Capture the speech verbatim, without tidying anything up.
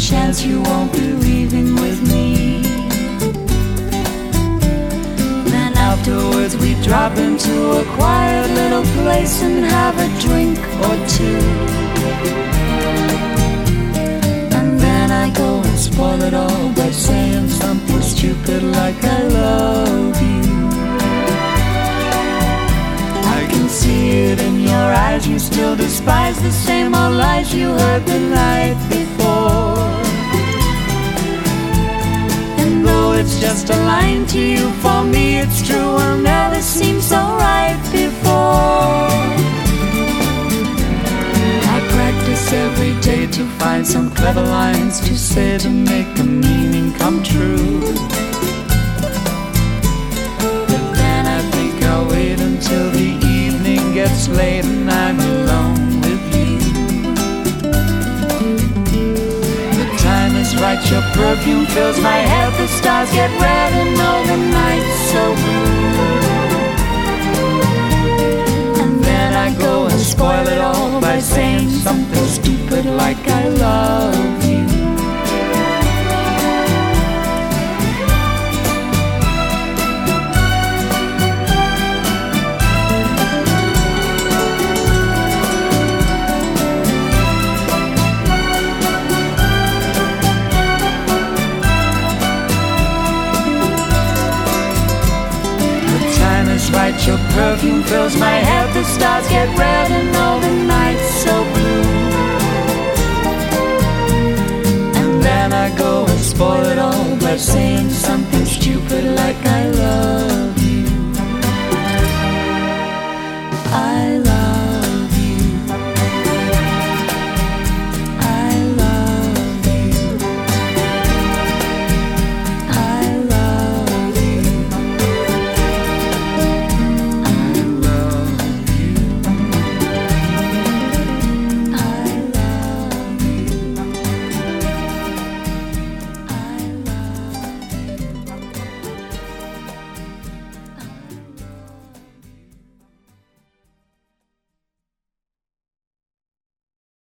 chance you won't be leaving with me. Then afterwards we drop into a quiet little place and have a drink or two. And then I go and spoil it all by saying something stupid like I love you. I can see it in your eyes, you still despise the same old lies you heard the night before. And though it's just a line to you, for me it's true, will never seem so right before. I practice every day to find some clever lines to say to make the meaning come true. But then I think I'll wait until the evening gets late and I'm alone with you. The time is right, your perfume fills my head, the stars get red and all the night's so blue. And then I go and spoil it all by saying something stupid like I love you. Right, your perfume fills my head, the stars get red and all the night's so blue. And then I go and spoil it all by saying something stupid like I love